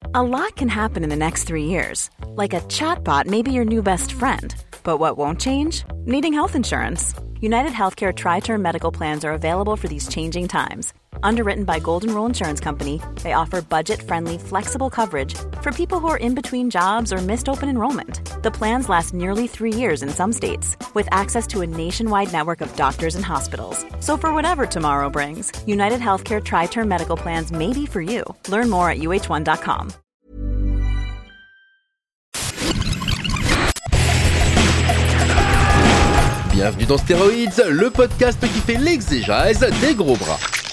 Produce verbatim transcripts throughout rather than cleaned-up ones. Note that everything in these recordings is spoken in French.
A lot can happen in the next three years. Like a chatbot may be your new best friend. But what won't change? Needing health insurance. United Healthcare Tri-Term Medical Plans are available for these changing times. Underwritten by Golden Rule Insurance Company, they offer budget-friendly, flexible coverage for people who are in between jobs or missed open enrollment. The plans last nearly three years in some states, with access to a nationwide network of doctors and hospitals. So for whatever tomorrow brings, United Healthcare Tri-Term Medical Plans may be for you. Learn more at U H one dot com. Bienvenue dans Stéroïdes, le podcast qui fait l'exégèse des gros bras.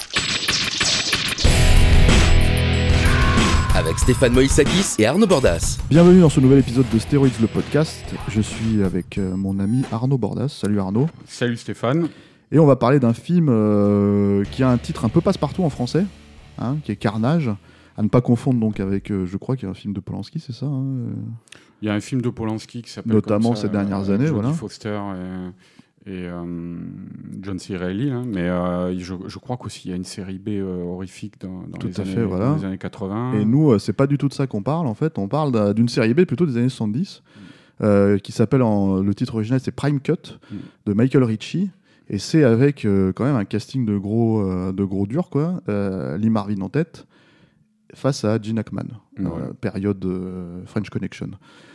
Avec Stéphane Moïsakis et Arnaud Bordas. Bienvenue dans ce nouvel épisode de Stéroïdes, le podcast. Je suis avec euh, mon ami Arnaud Bordas. Salut Arnaud. Salut Stéphane. Et on va parler d'un film euh, qui a un titre un peu passe-partout en français, hein, qui est Carnage. À ne pas confondre donc avec, euh, je crois qu'il y a un film de Polanski, c'est ça hein Il y a un film de Polanski qui s'appelle notamment comme ça, ces dernières euh, années, Jodie voilà. Foster et, et euh, John C. Reilly, hein. mais euh, je, je crois qu'aussi il y a une série B euh, horrifique dans, dans, Tout les à années, fait, voilà. dans les années quatre-vingts. Et nous, euh, c'est pas du tout de ça qu'on parle en fait. On parle d'une série B plutôt des années soixante-dix, euh, qui s'appelle en le titre original c'est Prime Cut mm. de Michael Ritchie. Et c'est avec euh, quand même un casting de gros, euh, de gros dur quoi. Euh, Lee Marvin en tête. Face à Gene Hackman, Ouais. euh, période euh, French Connection.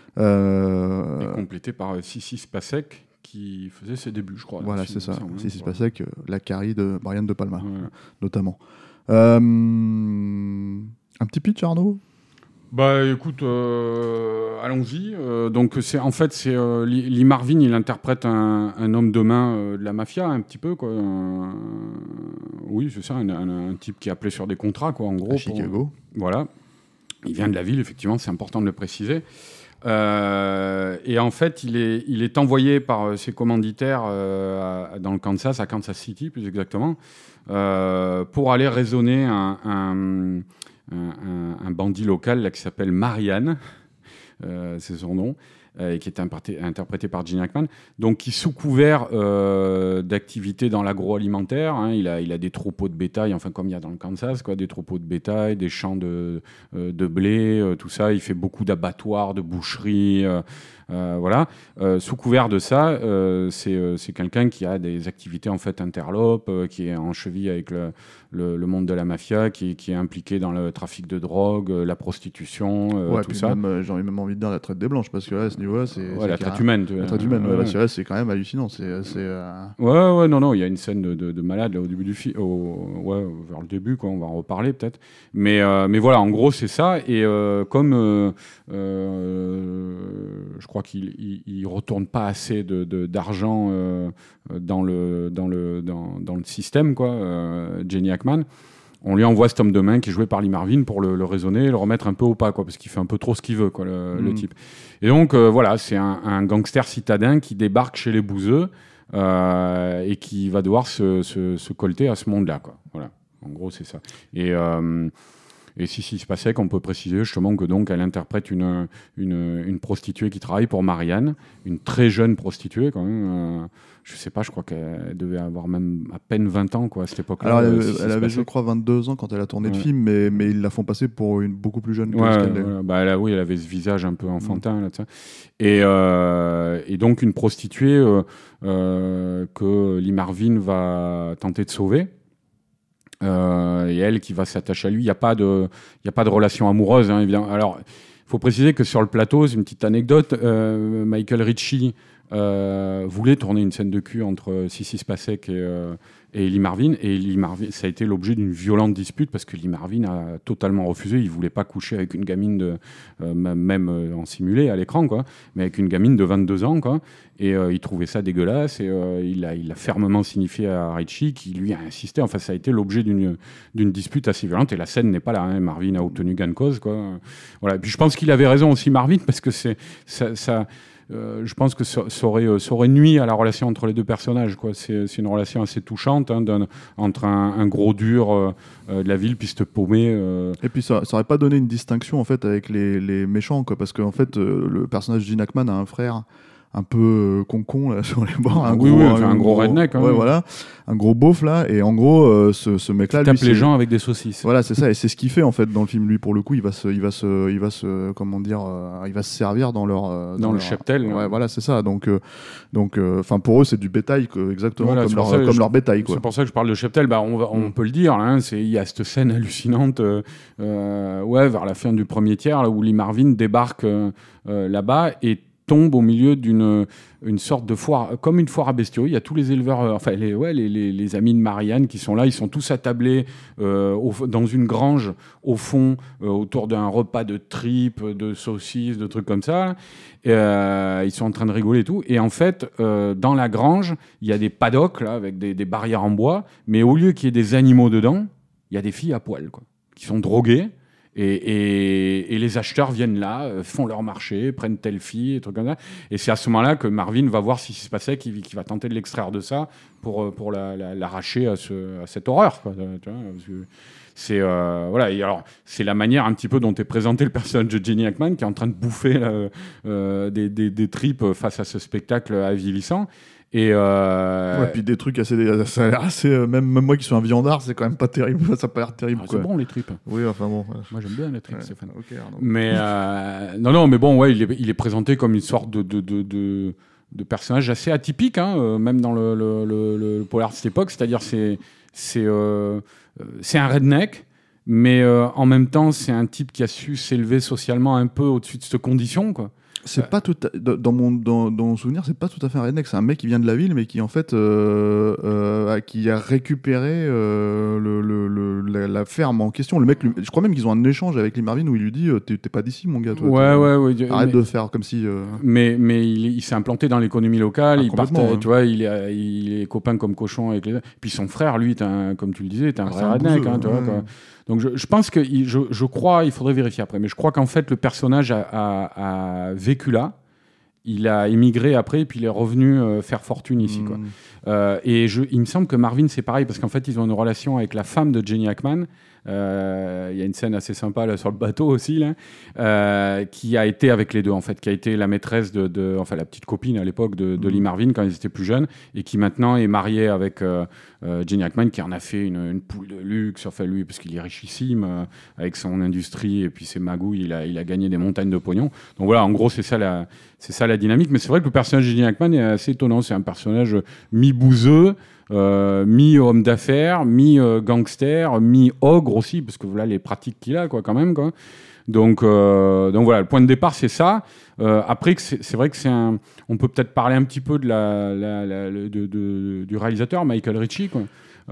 Euh, Et complété par euh, Sissy Spacek qui faisait ses débuts, je crois. Voilà, film, c'est ça. il me semble, Sissy voilà. Spacek, euh, la Carrie de Brian De Palma, Ouais. notamment. Euh, un petit pitch, Arnaud ? Bah écoute, euh, allons-y. Euh, donc c'est en fait c'est euh, Lee, Lee Marvin, il interprète un, un homme de main euh, de la mafia un petit peu quoi. Un- oui c'est ça, un, un- un type qui est appelé sur des contrats quoi en gros. À Chicago. Pour- voilà. Il vient de la ville effectivement, c'est important de le préciser. Euh, et en fait il est il est envoyé par euh, ses commanditaires euh, à- dans le Kansas, à Kansas City plus exactement, euh, pour aller raisonner un, un Un, un, un bandit local là, qui s'appelle Marianne, euh, c'est son nom, euh, et qui est interprété, interprété par Gene Hackman, donc qui sous couvert euh, d'activités dans l'agroalimentaire, hein, il, a, il a des troupeaux de bétail, enfin comme il y a dans le Kansas, quoi, des troupeaux de bétail, des champs de, euh, de blé, euh, tout ça, il fait beaucoup d'abattoirs, de boucheries, euh, euh, voilà. Euh, sous couvert de ça, euh, c'est, euh, c'est quelqu'un qui a des activités en fait interlopes, euh, qui est en cheville avec le, le, le monde de la mafia, qui, qui est impliqué dans le trafic de drogue, euh, la prostitution, euh, Ouais, tout puis ça. même, euh, j'ai même envie de dire la traite des blanches, parce que là, à ce niveau-là, c'est. Ouais, c'est la qu'il y a traite un- humaine. tu La vois. traite humaine, ouais, Ouais. parce que là, c'est quand même hallucinant. C'est. c'est euh, Ouais, ouais, non, non, il y a une scène de, de, de malade là, au début du film, ouais, vers le début, quoi, on va en reparler peut-être. Mais, euh, mais voilà, en gros, c'est ça. Et euh, comme euh, euh, je crois qu'il ne retourne pas assez de, de, d'argent euh, dans, le, dans, le, dans, dans le système, quoi, euh, Gene Hackman, on lui envoie cet homme de main qui est joué par Lee Marvin pour le, le raisonner, le remettre un peu au pas, quoi, parce qu'il fait un peu trop ce qu'il veut, quoi, le, Mm. le type. Et donc, euh, voilà, c'est un, un gangster citadin qui débarque chez les bouseux euh, et qui va devoir se, se, se colter à ce monde-là, quoi. Voilà, en gros, c'est ça. Et, euh, et si, si, se passait qu'on peut préciser justement que donc elle interprète une, une, une prostituée qui travaille pour Marianne, une très jeune prostituée quand même. Euh, je sais pas, je crois qu'elle devait avoir même à peine vingt ans quoi, à cette époque-là. Alors, elle, euh, Sissy elle avait, Spacek. je crois, vingt-deux ans quand elle a tourné le Ouais. film, mais, mais ils la font passer pour une beaucoup plus jeune que Ouais, ce qu'elle est. voilà. Bah, elle a, oui, elle avait ce visage un peu enfantin. Là, de ça. Et, euh, et donc une prostituée euh, euh, que Lee Marvin va tenter de sauver. Euh, et elle qui va s'attacher à lui. Il n'y a pas de, il y a pas de relation amoureuse, hein, évidemment. Alors, il faut préciser que sur le plateau, c'est une petite anecdote, euh, Michael Ritchie euh, voulait tourner une scène de cul entre Sissy Spacek et, euh, et Lee Marvin, et Lee Marvin, ça a été l'objet d'une violente dispute parce que Lee Marvin a totalement refusé. Il voulait pas coucher avec une gamine de, euh, même euh, en simulé à l'écran, quoi, mais avec une gamine de vingt-deux ans, quoi. Et euh, il trouvait ça dégueulasse, et euh, il a, il a fermement signifié à Ritchie, qui lui a insisté. Enfin, ça a été l'objet d'une, d'une dispute assez violente, et la scène n'est pas là. Hein. Marvin a obtenu gain de cause, quoi. Voilà. Et puis je pense qu'il avait raison aussi, Marvin, parce que c'est ça. ça Euh, je pense que ça, ça, aurait, ça aurait nui à la relation entre les deux personnages, quoi. C'est, c'est une relation assez touchante, hein, d'un, entre un, un gros dur euh, de la ville, piste paumée. Euh... Et puis ça, ça aurait pas donné une distinction en fait avec les, les méchants, quoi, parce qu'en fait euh, le personnage de Gene Hackman a un frère un peu euh, con-con là, sur les bords. Un oui, gros, oui, un, un gros redneck. Hein, ouais, oui. voilà, un gros beauf là. Et en gros, euh, ce, ce mec-là, il tape lui, les c'est... gens avec des saucisses. Voilà, c'est ça. Et c'est ce qu'il fait en fait dans le film. Lui, pour le coup, il va se, il va se, il va se, comment dire, euh, il va se servir dans leur, euh, Dans, dans le leur... cheptel. Ouais, hein. voilà, c'est ça. Donc, euh, donc, enfin, euh, pour eux, c'est du bétail, que, exactement Voilà, comme, c'est leur, pour ça que comme je- leur bétail, quoi. C'est pour ça que je parle de cheptel. Bah, on, va, on Mm. peut le dire. Hein, c'est, il y a cette scène hallucinante, euh, euh, ouais, vers la fin du premier tiers, là, où Lee Marvin débarque euh, euh, là-bas et tombe au milieu d'une une sorte de foire, comme une foire à bestiaux. Il y a tous les éleveurs, euh, enfin les, ouais, les, les, les amis de Marianne qui sont là. Ils sont tous attablés euh, au, dans une grange au fond, euh, autour d'un repas de tripes, de saucisses, de trucs comme ça. Et, euh, ils sont en train de rigoler et tout. Et en fait, euh, dans la grange, il y a des paddocks là, avec des, des barrières en bois. Mais au lieu qu'il y ait des animaux dedans, il y a des filles à poil, quoi, qui sont droguées. Et, et, et les acheteurs viennent là, euh, font leur marché, prennent telle fille, et trucs comme ça. Et c'est à ce moment-là que Marvin va voir ce qui se passait, qu'il qui va tenter de l'extraire de ça pour, pour la, la, l'arracher à, ce, à cette horreur, quoi, tu vois, parce que c'est, euh, voilà, et alors, c'est la manière un petit peu dont est présenté le personnage de Jenny Hackman, qui est en train de bouffer là, euh, des, des, des tripes face à ce spectacle avilissant. Et euh... ouais, puis des trucs assez, ça a l'air assez euh, même, même moi qui suis un viandard, c'est quand même pas terrible, ça a pas l'air terrible, ah, quoi. c'est bon les tripes. Oui, enfin bon, ouais. Moi j'aime bien les tripes, Ouais, Stéphane. okay, mais euh, non non mais bon, ouais, il est, il est présenté comme une sorte de de, de, de, de personnage assez atypique, hein, euh, même dans le, le, le, le polar de cette époque. C'est-à-dire c'est c'est euh, c'est un redneck, mais euh, en même temps c'est un type qui a su s'élever socialement un peu au-dessus de cette condition, quoi. C'est pas tout à... dans mon dans, dans mon souvenir, c'est pas tout à fait un redneck, c'est un mec qui vient de la ville mais qui en fait euh, euh, qui a récupéré euh, le, le, le, la, la ferme en question. Le mec, lui... je crois même qu'ils ont un échange avec Lee Marvin où il lui dit t'es, t'es pas d'ici, mon gars, toi. Ouais, ouais, ouais. Arrête mais, de faire comme si. Euh... Mais mais il, il s'est implanté dans l'économie locale. Ah, il part, ouais. tu vois, il est il est copain comme cochon avec les. Puis son frère, lui, est un, comme tu le disais, est un ah, vrai un redneck, bouseux, hein, tu vois, ouais. quoi. Donc je, je pense que il, je, je crois, il faudrait vérifier après, mais je crois qu'en fait le personnage a, a, a vécu là. Il a émigré après, et puis il est revenu euh, faire fortune ici, mmh. quoi. Euh, et je, il me semble que Marvin, c'est pareil, parce qu'en fait, ils ont une relation avec la femme de Jenny Hackman. Euh, il y a une scène assez sympa là, sur le bateau aussi, là, euh, qui a été avec les deux, en fait, qui a été la maîtresse de, de enfin la petite copine à l'époque de, de Lee Marvin quand ils étaient plus jeunes, et qui maintenant est mariée avec euh, euh, Jenny Hackman, qui en a fait une, une poule de luxe, enfin lui, parce qu'il est richissime euh, avec son industrie et puis ses magouilles, il a, il a gagné des montagnes de pognon. Donc voilà, en gros, c'est ça la, c'est ça la dynamique. Mais c'est vrai que le personnage de Jenny Hackman est assez étonnant. C'est un personnage mi-bouseux, Euh, mi-homme d'affaires, mi-gangster, mi-ogre aussi, parce que voilà les pratiques qu'il a, quoi, quand même, quoi. Donc, euh, donc voilà, le point de départ, c'est ça. Euh, après, que c'est, c'est vrai que c'est un... On peut peut-être parler un petit peu de la, la, la, de, de, du réalisateur, Michael Ritchie, quoi.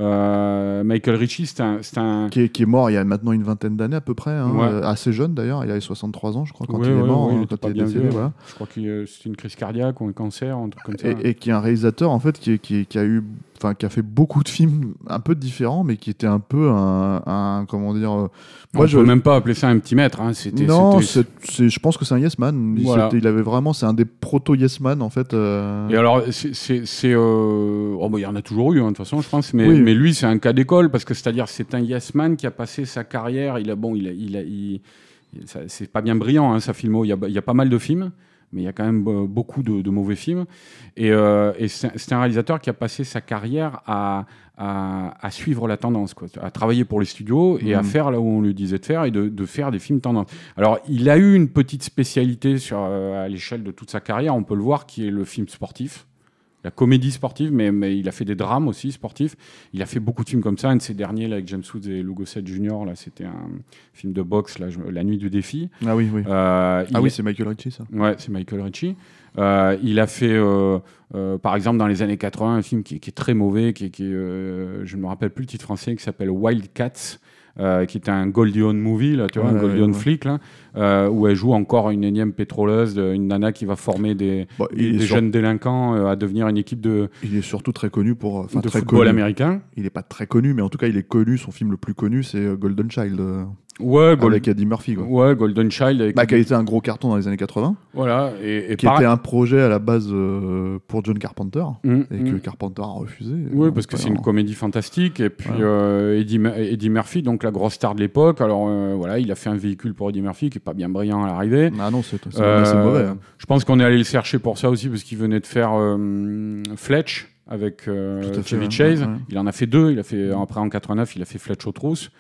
Euh, Michael Ritchie, c'est un... C'est un... Qui, est, qui est mort il y a maintenant une vingtaine d'années à peu près, hein, ouais. euh, assez jeune d'ailleurs, il avait soixante-trois ans je crois quand ouais, il est ouais, mort, ouais, hein, il quand pas il est bien décédé, vieux, voilà. Je crois que euh, c'est une crise cardiaque ou un cancer, un truc comme ça. Et, et qui est un réalisateur en fait qui, qui, qui a eu, enfin qui a fait beaucoup de films un peu différents, mais qui était un peu un, un comment dire. Euh, moi, On je peux même pas appeler ça un petit maître. Hein. C'était, non, c'était... C'est, c'est, je pense que c'est un yes man. Il, voilà. il avait vraiment, c'est un des proto yes man en fait. Euh... Et alors, c'est, c'est, c'est euh... oh, bah, il y en a toujours eu, hein, de toute façon, je pense. Mais, oui. mais lui, c'est un cas d'école parce que c'est-à-dire, c'est un yes man qui a passé sa carrière. Il a bon, il a, il a, il... Ça, c'est pas bien brillant, hein, sa filmo. Il y a, il y a pas mal de films. Mais il y a quand même euh, beaucoup de, de mauvais films. Et, euh, et c'est, c'est un réalisateur qui a passé sa carrière à, à, à suivre la tendance, quoi, à travailler pour les studios et mmh. à faire là où on lui disait de faire et de, de faire des films tendance. Alors, il a eu une petite spécialité sur, euh, à l'échelle de toute sa carrière, on peut le voir, qui est le film sportif. La comédie sportive, mais, mais il a fait des drames aussi sportifs. Il a fait beaucoup de films comme ça. Un de ses derniers, là, avec James Woods et Lou Gossett junior, là, c'était un film de boxe, là, La Nuit du Défi. Ah oui, oui. Euh, ah oui, c'est Michael Ritchie, ça. Ouais, c'est Michael Ritchie. Euh, il a fait, euh, euh, par exemple, dans les années quatre-vingts, un film qui, qui est très mauvais, qui, qui, euh, je ne me rappelle plus le titre français, qui s'appelle Wildcats. Euh, qui est un Goldie Hawn movie, là, tu vois, ouais, un Goldie Hawn ouais. flic, là, euh, où elle joue encore une énième pétroleuse, une nana qui va former des, bon, des, des sur... jeunes délinquants euh, à devenir une équipe de. Il est surtout très connu pour. De très football connu. américain. Il n'est pas très connu, mais en tout cas, il est connu. Son film le plus connu, c'est Golden Child. Ouais, Gold... avec Eddie Murphy. Quoi. Ouais, Golden Child. Avec bah, qui a été un gros carton dans les années quatre-vingts. Voilà. Et, et qui par... était un projet à la base euh, pour John Carpenter. Mmh, et que mmh. Carpenter a refusé. Oui, parce que c'est une comédie fantastique. Et puis ouais. euh, Eddie, Eddie Murphy, donc la grosse star de l'époque. Alors euh, voilà, il a fait un véhicule pour Eddie Murphy qui n'est pas bien brillant à l'arrivée. Ah non, c'est, c'est, euh, c'est mauvais. Hein. Je pense qu'on est allé le chercher pour ça aussi, parce qu'il venait de faire euh, Fletch avec euh, Chevy fait, Chase. Ouais, ouais. Il en a fait deux. Il a fait, après, en quatre-vingt-neuf, il a fait Fletch aux trousses.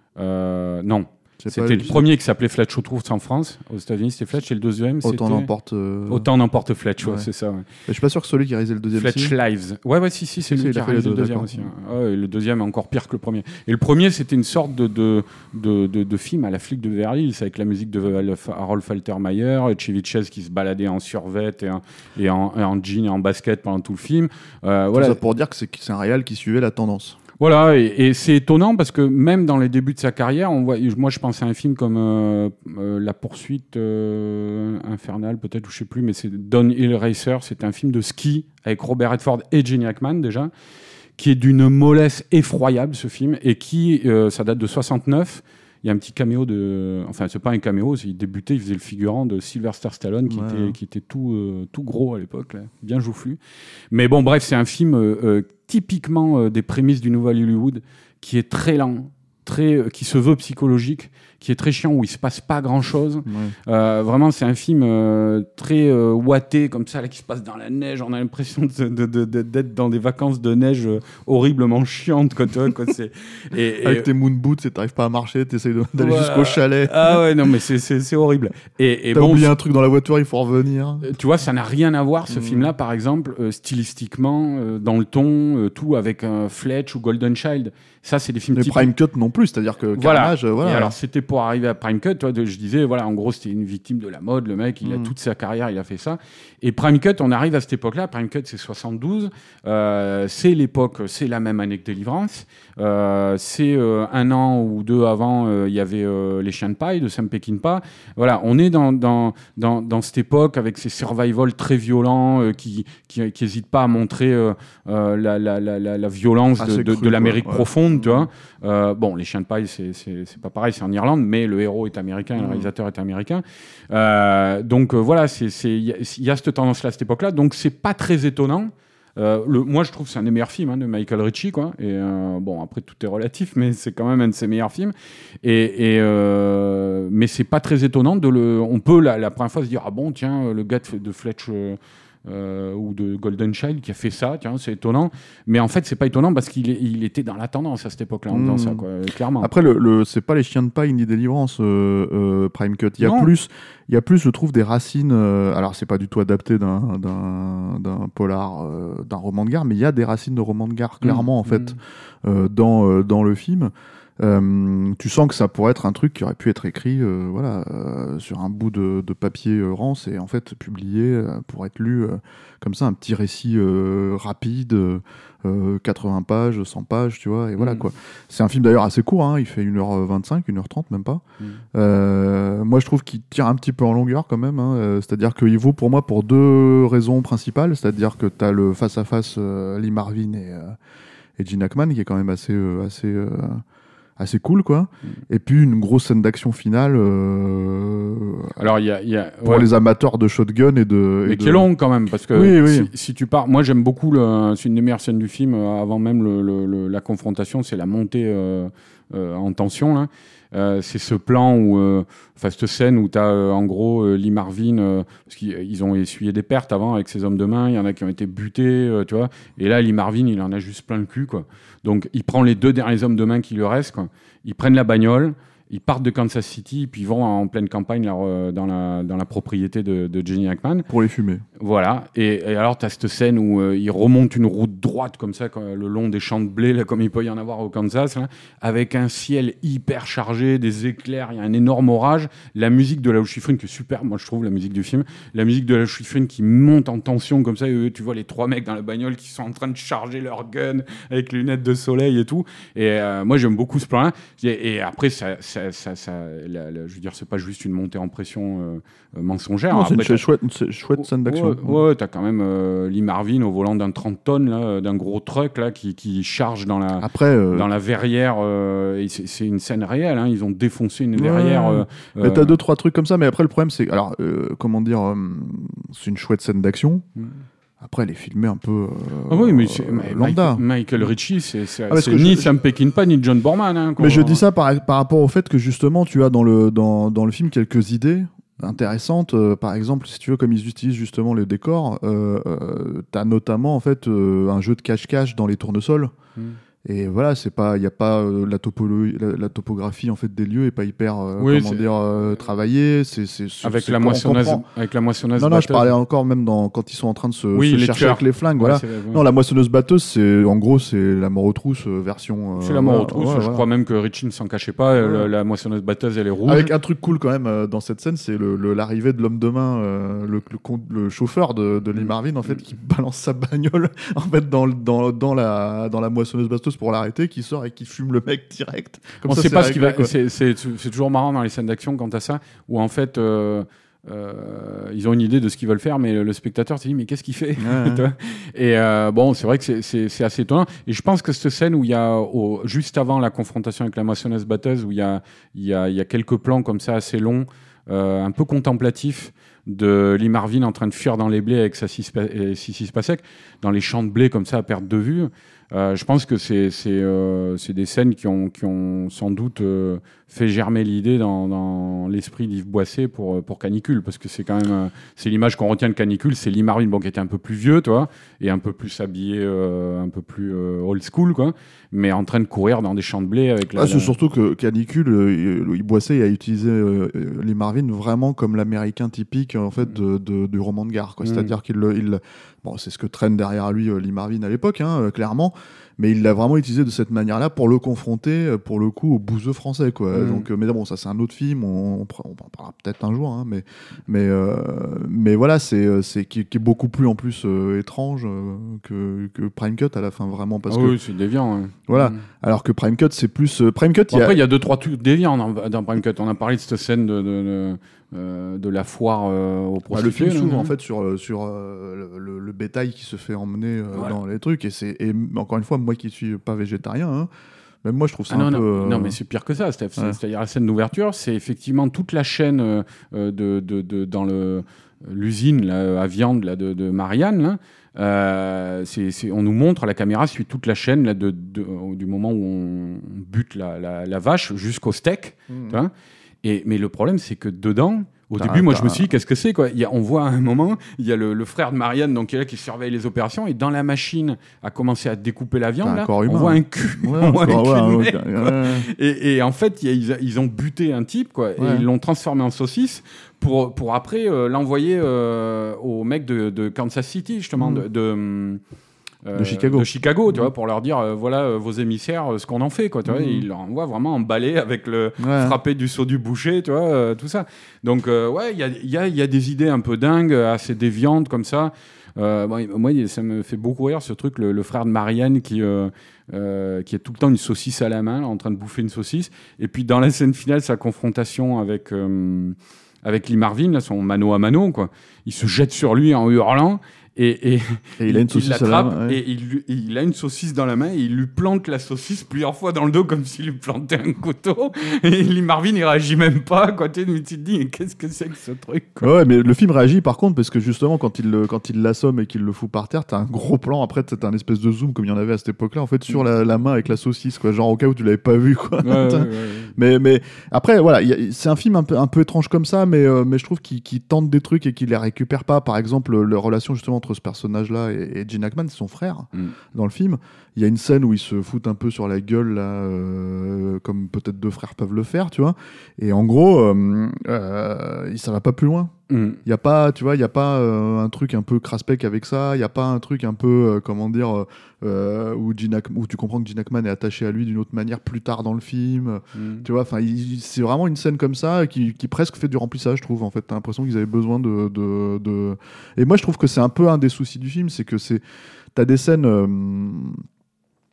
Euh, non. C'est c'était le premier qui s'appelait Fletch aux trousses en France. Aux États-Unis, c'était Fletch. Et le deuxième, Autant c'était... n'emporte... Euh... Autant n'emporte Fletch, ouais, ouais. c'est ça. Ouais. Je suis pas sûr que celui qui a réalisé le deuxième. Fletch si. Lives. Ouais, ouais, si, si, c'est si, lui si, qui a réalisé le deuxième aussi. Hein. Ouais, et le deuxième est encore pire que le premier. Et le premier, c'était une sorte de, de, de, de, de film à la flic de Beverly Hills, avec la musique de Harold Faltermeyer, et Chevy Chase qui se baladait en survêt et en, et, en, et en jean et en basket pendant tout le film. Euh, tout voilà. ça pour dire que c'est, que c'est un réal qui suivait la tendance. Voilà, et, et c'est étonnant parce que même dans les débuts de sa carrière, on voit, moi je pense à un film comme euh, euh, La Poursuite euh, Infernale, peut-être, ou je sais plus, mais c'est Downhill Racer, c'est un film de ski avec Robert Redford et Gene Hackman déjà, qui est d'une mollesse effroyable ce film, et qui, euh, ça date de soixante-neuf. Il y a un petit caméo de... Enfin, c'est pas un caméo, il débutait, il faisait le figurant de Sylvester Stallone, qui, ouais. était, qui était tout, euh, tout gros à l'époque, là, bien joufflu. Mais bon, bref, c'est un film euh, euh, typiquement euh, des prémices du Nouvel Hollywood, qui est très lent, très, euh, qui se veut psychologique, qui est très chiant, où il se passe pas grand-chose. Ouais. Euh, vraiment, c'est un film euh, très euh, ouaté, comme ça, là, qui se passe dans la neige. On a l'impression de, de, de, de, d'être dans des vacances de neige euh, horriblement chiantes. Quoi, quoi, c'est... Et, et... Avec tes moon boots, et t'arrives pas à marcher, t'essayes de, d'aller ouais. jusqu'au chalet. Ah ouais, non, mais c'est, c'est, c'est horrible. Et, et T'as bon, oublié un truc dans la voiture, il faut revenir. Tu vois, ça n'a rien à voir, ce mmh. film-là, par exemple, euh, stylistiquement, euh, dans le ton, euh, tout, avec euh, Fletch ou Golden Child. Ça, c'est des films typiques. Prime Cut non plus, c'est-à-dire que voilà. Carnage, euh, voilà. Et alors, c'était pour arriver à Prime Cut, toi, de, je disais, voilà, en gros, c'était une victime de la mode, le mec, il mmh. a toute sa carrière, il a fait ça. Et Prime Cut, on arrive à cette époque-là, Prime Cut, c'est soixante-douze, euh, c'est l'époque, c'est la même année que Deliverance, euh, c'est euh, un an ou deux avant, il euh, y avait euh, Les Chiens de Paille de Sam Peckinpah. Voilà, on est dans, dans, dans, dans cette époque avec ces survival très violents euh, qui qui qui hésitent pas à montrer euh, euh, la, la, la, la violence de, de, cru, de l'Amérique ouais. profonde, tu vois. Euh, bon, Les Chiens de Paille, c'est, c'est, c'est pas pareil, c'est en Irlande, mais le héros est américain, mmh. le réalisateur est américain. Euh, donc euh, voilà, il y, y a cette tendance-là à cette époque-là, donc c'est pas très étonnant. Euh, le, moi, je trouve que c'est un des meilleurs films hein, de Michael Ritchie, quoi. Et euh, bon, après tout est relatif, mais c'est quand même un de ses meilleurs films. Et, et euh, mais c'est pas très étonnant de le. On peut la, la première fois se dire ah bon tiens le gars de, de Fletch. Euh, Euh, ou de Golden Child qui a fait ça, tiens, c'est étonnant. Mais en fait, c'est pas étonnant parce qu'il est, il était dans la tendance à cette époque-là, en faisant mmh. ça, quoi, clairement. Après, le, le, c'est pas Les Chiens de Paille ni Deliverance, euh, euh, Prime Cut. Il y a plus, il y a plus, je trouve, des racines. Euh, alors, c'est pas du tout adapté d'un, d'un, d'un polar, euh, d'un roman de gare, mais il y a des racines de roman de gare, clairement, mmh. en fait, mmh. euh, dans, euh, dans le film. Euh, tu sens que ça pourrait être un truc qui aurait pu être écrit euh, voilà, euh, sur un bout de, de papier euh, rance et en fait publié euh, pour être lu euh, comme ça, un petit récit euh, rapide, euh, quatre-vingts pages, cent pages, tu vois, et voilà mmh. quoi. C'est un film d'ailleurs assez court, hein, il fait une heure vingt-cinq, une heure trente même pas. Mmh. Euh, moi je trouve qu'il tire un petit peu en longueur quand même, hein, euh, c'est-à-dire qu'il vaut pour moi pour deux raisons principales, c'est-à-dire que t'as le face-à-face euh, Lee Marvin et, euh, et Gene Hackman qui est quand même assez... Euh, assez euh, assez cool quoi mmh. et puis une grosse scène d'action finale euh, alors il y a, y a pour ouais. les amateurs de shotgun et de mais et qui de... est long quand même parce que oui, oui. Si, si tu pars moi j'aime beaucoup le, c'est une des meilleures scènes du film avant même le, le, le, la confrontation, c'est la montée euh, euh, en tension là. Euh, c'est ce plan où, euh, enfin cette scène où tu as euh, en gros euh, Lee Marvin, euh, parce qu'ils ont essuyé des pertes avant avec ses hommes de main, il y en a qui ont été butés, euh, tu vois, et là Lee Marvin il en a juste plein le cul quoi. Donc il prend les deux derniers hommes de main qui lui restent quoi. Ils prennent la bagnole, ils partent de Kansas City, puis ils vont en pleine campagne là, euh, dans, la, dans la propriété de, de Gene Hackman. Pour les fumer. Voilà. Et, et alors, tu as cette scène où euh, ils remontent une route droite comme ça, quoi, le long des champs de blé, là, comme il peut y en avoir au Kansas, là, avec un ciel hyper chargé, des éclairs, il y a un énorme orage. La musique de la Schifrin, qui est super, moi je trouve, la musique du film. La musique de la Schifrin qui monte en tension comme ça. Et eux, tu vois les trois mecs dans la bagnole qui sont en train de charger leur gun avec les lunettes de soleil et tout. Et euh, moi, j'aime beaucoup ce plan-là. Et, et après, ça, ça, ça, ça, la, la, je veux dire, c'est pas juste une montée en pression euh, mensongère. Non, c'est Après, une chouette, une chouette scène d'action. Ouais, ouais, t'as quand même euh, Lee Marvin au volant d'un trente tonnes, là, d'un gros truck là, qui, qui charge dans la, Après, euh... dans la verrière. Euh, et c'est, c'est une scène réelle, hein, ils ont défoncé une verrière. Ouais. Euh, mais t'as deux, trois trucs comme ça, mais après, le problème, c'est. Alors, euh, comment dire, euh, c'est une chouette scène d'action. Mm. Après, elle est filmée un peu euh, ah oui, mais c'est, euh, lambda. Michael Ritchie, c'est, c'est, ah, c'est ni je, Sam Peckinpah ni John Borman. Hein, mais je dis ça par, par rapport au fait que justement, tu as dans le, dans, dans le film quelques idées intéressantes. Euh, par exemple, si tu veux, comme ils utilisent justement les décors, euh, euh, tu as notamment en fait, euh, un jeu de cache-cache dans les tournesols. Mm. Et voilà, c'est pas, il y a pas euh, la, topolo- la, la topographie en fait des lieux est pas hyper, euh, oui, comment c'est... dire, euh, travaillée. C'est, c'est, c'est, avec c'est la moissonneuse, avec la moissonneuse. Non, non, batteuse. je parlais encore même dans quand ils sont en train de se, oui, se chercher tueurs. Avec les flingues. Ouais, voilà. Ouais. Non, la moissonneuse batteuse, c'est en gros, c'est la mort aux trousses euh, version. Euh, c'est la mort aux trousses. Ouais, je voilà. crois même que Ritchie ne s'en cachait pas. Ouais. Le, la moissonneuse batteuse, elle est rouge. Avec un truc cool quand même euh, dans cette scène, c'est le, le, l'arrivée de l'homme de main, euh, le, le, le chauffeur de, de Lee Marvin en fait, qui balance sa bagnole en fait dans dans dans la dans la moissonneuse batteuse pour l'arrêter, qui sort et qui fume le mec direct. Comme on ça, sait pas ce qui va. C'est, c'est, c'est toujours marrant dans les scènes d'action quant à ça, où en fait euh, euh, ils ont une idée de ce qu'ils veulent faire, mais le, le spectateur se dit mais qu'est-ce qu'il fait ouais. Et euh, bon, c'est vrai que c'est, c'est, c'est assez étonnant. Et je pense que cette scène où il y a au, juste avant la confrontation avec la moissonneuse batteuse, où il y a il y a il y a quelques plans comme ça assez longs, euh, un peu contemplatifs, de Lee Marvin en train de fuir dans les blés avec sa six six pas sec, dans les champs de blé comme ça à perte de vue. Euh, je pense que c'est, c'est, euh, c'est des scènes qui ont, qui ont sans doute euh, fait germer l'idée dans, dans l'esprit d'Yves Boisset pour, pour Canicule, parce que c'est quand même euh, c'est l'image qu'on retient de Canicule, c'est Lee Marvin, bon, qui était un peu plus vieux, toi, et un peu plus habillé, euh, un peu plus euh, old school, quoi, mais en train de courir dans des champs de blé avec la. Ah, c'est la... surtout que Canicule, euh, Yves Boisset a utilisé euh, Lee Marvin vraiment comme l'américain typique en fait de, de, du roman de gare, quoi. Mmh. C'est-à-dire qu'il il, bon, c'est ce que traîne derrière lui euh, Lee Marvin à l'époque, hein, euh, clairement. Mais il l'a vraiment utilisé de cette manière-là pour le confronter, pour le coup, au bouseux français, quoi. Mmh. Donc, mais bon, ça c'est un autre film, on, on, on en parlera peut-être un jour, hein, mais, mais, euh, mais voilà, c'est, c'est qui, qui est beaucoup plus en plus euh, étrange euh, que, que Prime Cut à la fin, vraiment, parce ah que oui, c'est déviant. Hein. Voilà. Mmh. Alors que Prime Cut, c'est plus euh, Prime Cut. Bon, y a... Après, il y a deux trois trucs déviants dans, dans Prime Cut. On a parlé de cette scène de, de, de... Euh, de la foire euh, aux prostituées. Bah, le film s'ouvre en fait sur, sur euh, le, le bétail qui se fait emmener euh, ouais. dans les trucs et, c'est, et encore une fois, moi qui suis pas végétarien, hein, même moi je trouve ça ah un non, peu... Non, euh... non, mais c'est pire que ça, Steph. Ouais. C'est-à-dire la scène d'ouverture, c'est effectivement toute la chaîne euh, de, de, de, dans le, l'usine là, à viande là, de, de Marianne. Là. Euh, c'est, c'est, on nous montre, la caméra suit toute la chaîne là, de, de, du moment où on bute la, la, la vache jusqu'au steak. Mmh. Tu vois et, mais le problème, c'est que dedans... Au t'as, début, moi, t'as... je me suis dit, qu'est-ce que c'est quoi il y a, on voit à un moment, il y a le, le frère de Marianne donc, qui est là, qui surveille les opérations, et dans la machine, a commencé à découper la viande. Là, on voit un cul. Ouais, on voit un cul ouais, mec, ouais, ouais. Et, et en fait, y a, ils, ils ont buté un type, quoi, ouais. et ils l'ont transformé en saucisse pour, pour après euh, l'envoyer euh, aux mecs de, de Kansas City, justement, mmh. de... de Euh, de Chicago, de Chicago, tu mmh. vois, pour leur dire, euh, voilà euh, vos émissaires, euh, ce qu'on en fait, quoi, tu mmh. vois, et ils leur envoient vraiment emballé avec le ouais. frappé du seau du boucher, tu vois, euh, tout ça. Donc, euh, ouais, il y a, y, a, y a des idées un peu dingues, assez déviantes comme ça. Euh, bon, moi, ça me fait beaucoup rire ce truc, le, le frère de Marianne qui, euh, euh, qui a tout le temps une saucisse à la main, là, en train de bouffer une saucisse. Et puis, dans la scène finale, sa confrontation avec, euh, avec Lee Marvin, là, son mano à mano, quoi. Il se jette sur lui en hurlant. Et, et, et il a une saucisse il l'attrape à la main, ouais. et il, il a une saucisse dans la main et il lui plante la saucisse plusieurs fois dans le dos comme s'il lui plantait un couteau. Et Lee Marvin il réagit même pas, quoi. Tu te dis mais qu'est-ce que c'est que ce truc, quoi. Ouais, mais le film réagit par contre parce que justement quand il quand il l'assomme et qu'il le fout par terre, t'as un gros plan. Après t'as un espèce de zoom comme il y en avait à cette époque-là en fait sur la, la main avec la saucisse, quoi. Genre au cas où tu l'avais pas vu, quoi. Ouais, ouais, ouais, ouais. Mais mais après voilà, y a, c'est un film un peu un peu étrange comme ça, mais euh, mais je trouve qu'il, qu'il tente des trucs et qu'il les récupère pas. Par exemple la relation justement entre ce personnage-là et Gene Hackman, c'est son frère mm. dans le film. Il y a une scène où ils se foutent un peu sur la gueule là, euh, comme peut-être deux frères peuvent le faire, tu vois. Et en gros, euh, euh, ça va pas plus loin. Il mm. y a pas, tu vois, il y a pas euh, un truc un peu craspec avec ça. Il y a pas un truc un peu, euh, comment dire, euh, où, Gene Hack- où tu comprends que Gene Hackman est attaché à lui d'une autre manière plus tard dans le film. Mm. Tu vois, enfin, c'est vraiment une scène comme ça qui, qui presque fait du remplissage, je trouve. En fait, t'as l'impression qu'ils avaient besoin de, de, de. Et moi, je trouve que c'est un peu un des soucis du film, c'est que c'est, t'as des scènes. Euh,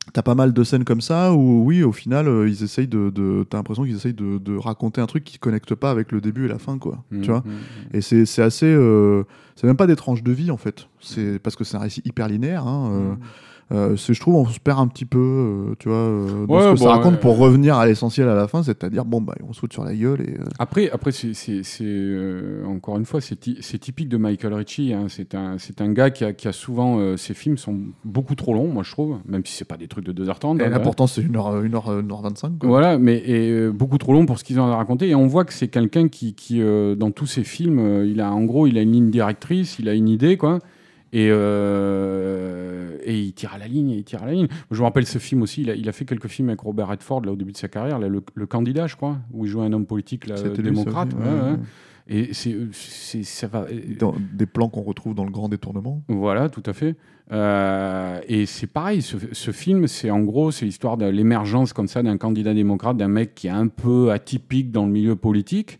T'as pas mal de scènes comme ça où, oui, au final, euh, ils essayent de, de t'as l'impression qu'ils essayent de, de raconter un truc qui connecte pas avec le début et la fin, quoi. Mmh, tu vois. mmh. Et c'est, c'est assez, euh, c'est même pas des tranches de vie en fait. C'est parce que c'est un récit hyper linéaire. Hein, euh, Mmh. Euh, c'est, je trouve, on se perd un petit peu, euh, tu vois, euh, dans Ouais, ce que bon, ça raconte euh, pour revenir à l'essentiel à la fin, c'est-à-dire, bon, bah, on se fout sur la gueule et. euh, Après, après c'est, c'est, c'est, euh, encore une fois, c'est, ty- c'est typique de Michael Ritchie. Hein. C'est, un, c'est un gars qui a, qui a souvent. Euh, ses films sont beaucoup trop longs, moi je trouve, même si c'est pas des trucs de deux heures trente. Et hein, là, ouais. pourtant, c'est une heure, une heure, une heure vingt-cinq. Quoi. Voilà, mais et, euh, beaucoup trop long pour ce qu'ils ont à raconter. Et on voit que c'est quelqu'un qui, qui euh, dans tous ses films, euh, il a, en gros, il a une ligne directrice, il a une idée, quoi. Et, euh, et il tire à la ligne, et il tire à la ligne. Je me rappelle ce film aussi, il a, il a fait quelques films avec Robert Redford là, au début de sa carrière, là, le, le Candidat, je crois, où il jouait un homme politique là, C'était lui, démocrate. ça aussi, ouais, ouais, ouais. ouais. Et c'est, c'est, ça va. Dans des plans qu'on retrouve dans Le Grand Détournement. Voilà, tout à fait. Euh, et c'est pareil, ce, ce film, c'est en gros, c'est l'histoire de l'émergence comme ça d'un candidat démocrate, d'un mec qui est un peu atypique dans le milieu politique,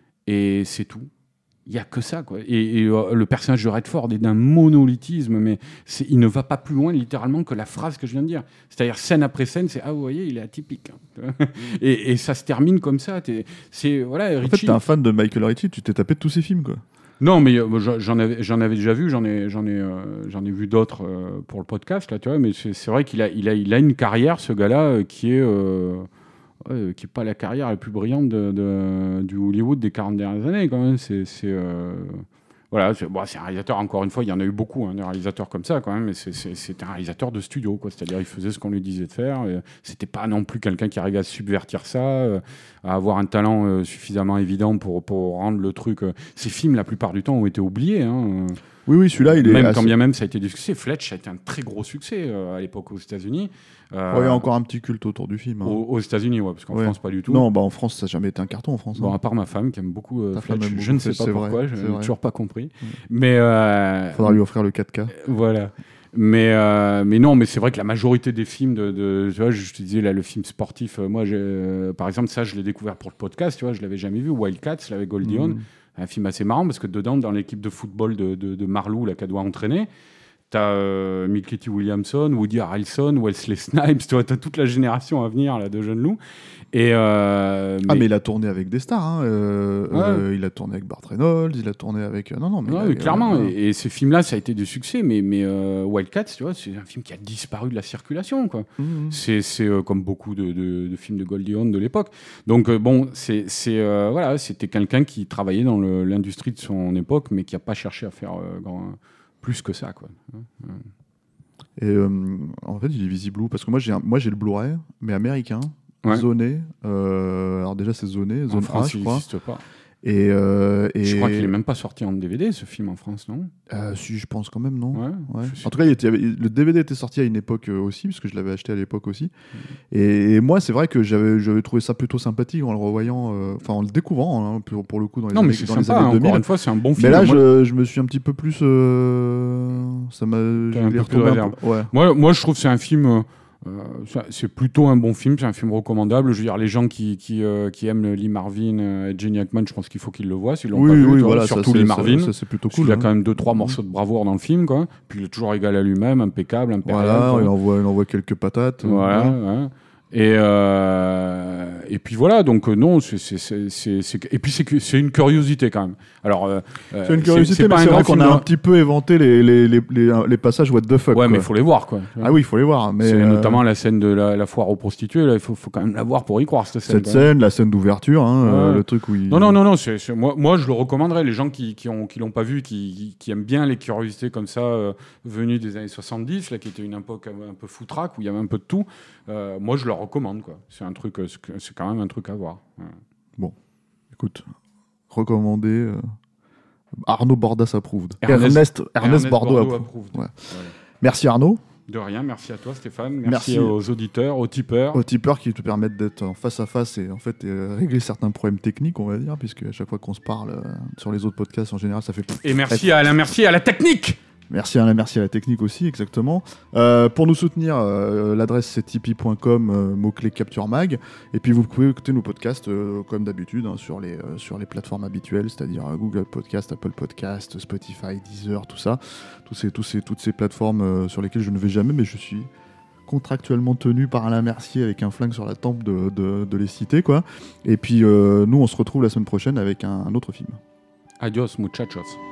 et c'est tout. Il n'y a que ça, quoi. Et, et euh, le personnage de Redford est d'un monolithisme, mais c'est, il ne va pas plus loin, littéralement, que la phrase que je viens de dire. C'est-à-dire, scène après scène, c'est « Ah, vous voyez, il est atypique. Hein. » et, et ça se termine comme ça. T'es, c'est, voilà, En Ritchie... fait, t'es un fan de Michael Ritchie, tu t'es tapé de tous ses films, quoi. Non, mais euh, j'en avais, j'en avais déjà vu, j'en ai, j'en ai, euh, j'en ai vu d'autres euh, pour le podcast, là, tu vois, mais c'est, c'est vrai qu'il a, il a, il a une carrière, ce gars-là, euh, qui est... Euh, Ouais, qui n'est pas la carrière la plus brillante de, de, du Hollywood des quarante dernières années, quand même. C'est, c'est, euh, voilà, c'est, bon, c'est un réalisateur, encore une fois, il y en a eu beaucoup, hein, des réalisateurs comme ça, quand même, mais c'est, c'est, c'était un réalisateur de studio, quoi. C'est-à-dire il faisait ce qu'on lui disait de faire. Et c'était pas non plus quelqu'un qui arrivait à subvertir ça, euh, à avoir un talent euh, suffisamment évident pour, pour rendre le truc... Euh, ces films, la plupart du temps, ont été oubliés, hein. Oui, oui, celui-là, il est. Même assez... quand bien même ça a été du succès. Fletch, ça a été un très gros succès euh, à l'époque aux États-Unis. Euh, Ouais, il y a encore un petit culte autour du film. Hein. Aux, aux États-Unis, ouais, parce qu'en Ouais. France, pas du tout. Non, bah en France, ça n'a jamais été un carton en France. Bon, hein. à part ma femme qui aime beaucoup euh, Ta femme Fletch, aime je beaucoup ne sais Fletch, pas c'est pourquoi, vrai, je c'est n'ai vrai. toujours pas compris. Ouais. Mais euh, Faudra lui offrir le quatre K. voilà. Mais euh, mais non, mais c'est vrai que la majorité des films de, de tu vois, je te disais là le film sportif, euh, moi, j'ai, euh, par exemple, ça, je l'ai découvert pour le podcast, tu vois, je l'avais jamais vu. Wildcats, là, avec Goldie Hawn, Mmh. un film assez marrant parce que dedans, dans l'équipe de football de, de, de Marlou, là, qu'elle doit entraîner. T'as euh, Milky Williamson, Woody Harrelson, Wesley Snipes, tu vois, t'as toute la génération à venir là, de jeunes loups. Et euh, Ah, mais il a tourné avec des stars. Hein. Euh, Ouais. euh, il a tourné avec Burt Reynolds, il a tourné avec. Non, non, mais. Ouais, il a- oui, clairement. euh, Et, et ces films-là, ça a été des succès. Mais, mais euh, Wildcats, tu vois, c'est un film qui a disparu de la circulation, quoi. mmh. C'est, c'est euh, comme beaucoup de, de, de films de Goldie Hawn de l'époque. Donc, euh, bon, c'est, c'est, euh, voilà, c'était quelqu'un qui travaillait dans le, l'industrie de son époque, mais qui n'a pas cherché à faire euh, grand, plus que ça, quoi. Et euh, en fait, il est visible où? Parce que moi, j'ai, un- moi, j'ai le Blu-ray, mais américain, Ouais. zoné. Euh, alors, déjà, c'est zoné, En zone A, France, je il crois. n'existe pas. Et, euh, et... Je crois qu'il est même pas sorti en D V D, ce film, en France, non? Euh, si, je pense quand même, non? Ouais, Ouais. je sais En tout cas, il était- le D V D était sorti à une époque euh, aussi, parce que je l'avais acheté à l'époque aussi. Mmh. Et, et moi, c'est vrai que j'avais, j'avais trouvé ça plutôt sympathique en le revoyant, euh, enfin en le découvrant, hein, pour, pour le coup, dans les Non, années, mais c'est dans les sympa, années hein, deux mille. encore une fois, c'est un bon film. Mais là, Moi, je, je me suis un petit peu plus. euh, Ça m'a. je un l'ai peu plus de retrouvé un réserve. peu- Ouais. Moi, moi, je trouve que c'est un film. euh, euh, ça- c'est plutôt un bon film, c'est un film recommandable. Je veux dire, les gens qui, qui, euh, qui aiment Lee Marvin euh, et Jenny Hackman, je pense qu'il faut qu'ils le voient. S'ils l'ont Oui, pas vu, oui, tu vois, voilà. ça, surtout c'est- Lee ça- Marvin. ça, c'est plutôt Parce qu'il cool. a hein. quand même deux, trois Mhm. morceaux de bravoure dans le film, quoi. Puis il est toujours égal à lui-même, impeccable, impérial. Voilà, quoi. il envoie, il envoie quelques patates. Voilà, euh, ouais. Et, euh, et puis voilà, donc euh, non, c'est, c'est, c'est, c'est, c'est- et puis c'est, que- c'est une curiosité quand même. Alors, euh, euh, C'est une curiosité, mais pas c'est un vrai grand qu'on film a de- un petit peu éventé les, les, les, les, les passages what the fuck. Ouais, mais il quoi. faut les voir, quoi. Ah oui, il faut les voir. Mais, C'est euh, notamment la scène de la, la foire aux prostituées, là, il faut, faut quand même la voir pour y croire, cette scène. cette quand même. scène, la scène d'ouverture, hein, euh, Ouais. le truc où il. Non, non, non, non c'est, c'est- moi, moi je le recommanderais. Les gens qui, qui, ont, qui l'ont pas vu, qui, qui, qui aiment bien les curiosités comme ça, euh, venues des années soixante-dix, là, qui était une époque un, un peu foutraque, où il y avait un peu de tout, euh, moi je le recommande, quoi. C'est un truc, euh, c'est, c'est quand même un truc à voir. Ouais. Écoute, recommandé. euh, Arnaud Bordas approved. Ernest- Ernest, Ernest, Bordeaux, Bordeaux approved. approved. Ouais. Voilà. Merci Arnaud. De rien, merci à toi Stéphane, merci, Merci. aux auditeurs, aux tipeurs. Aux tipeurs qui te permettent d'être en face à face et en fait euh, régler certains problèmes techniques, on va dire, puisque à chaque fois qu'on se parle euh, sur les autres podcasts en général, ça fait. Et merci à Alain, merci à la technique. Merci à la, merci à la technique aussi, exactement. Euh, pour nous soutenir, euh, l'adresse c'est tipeee point com, euh, mot-clé Capture Mag. Et puis vous pouvez écouter nos podcasts euh, comme d'habitude hein, sur, les, euh, sur les plateformes habituelles, c'est-à-dire euh, Google Podcast, Apple Podcast, Spotify, Deezer, tout ça. Tous ces, tous ces, toutes ces plateformes euh, sur lesquelles je ne vais jamais, mais je suis contractuellement tenu par Alain Mercier avec un flingue sur la tempe de, de, de les citer, quoi. Et puis, euh, nous, on se retrouve la semaine prochaine avec un, un autre film. Adios, muchachos.